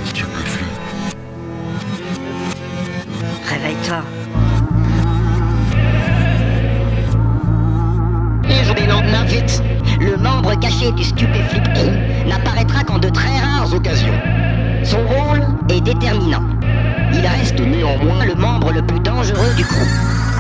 Stupéflip. Réveille-toi. Les lendemain vite, le membre caché du Stupéflip Crew n'apparaîtra qu'en de très rares occasions. Son rôle est déterminant. Il reste néanmoins le membre le plus dangereux du crew.